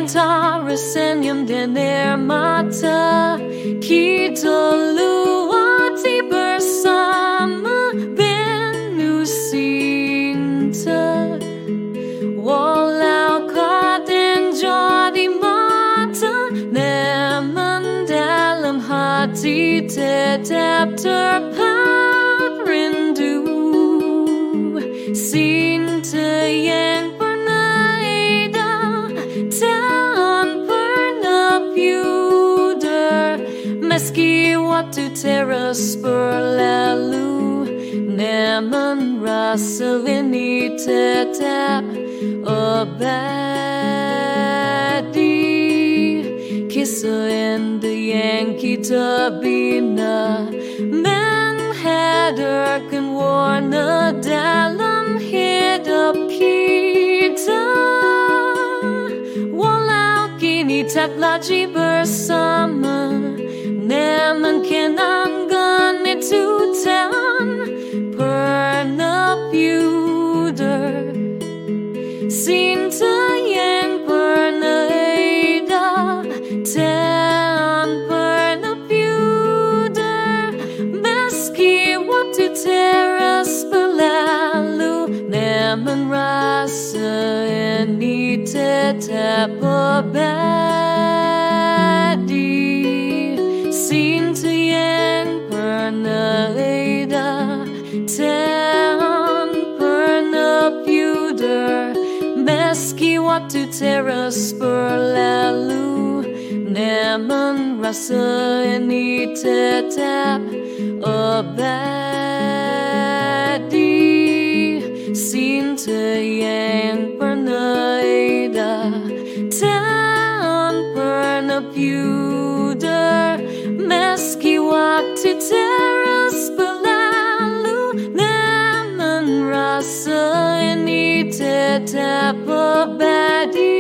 Taurus and Yum Dener Mata Kita Luati bersama Benu Sinta Walau kau dan jadi mata namun dalam hati tetap terpaut rindu Sinta yang pernah ada dan pernah pudar meski waktu terus berlalu namun rasa ini tetap abadi Kisah indah yang kita bina menghadirkan warna dalam hidup kita Walau kini tak lagi bersama namun kenangan itu tak pernah pudar Cinta yang pernah ada dan pernah pudar meski waktu terus berlalu namun rasa ini tetap abadi Cinta yang pernah ada dan pernah pudar meski waktu terus berlalu namun rasa ini tetap abadi Cinta yang pernah ada dan pernah pudar meski waktu terus berlalu namun rasa ini tetap abadi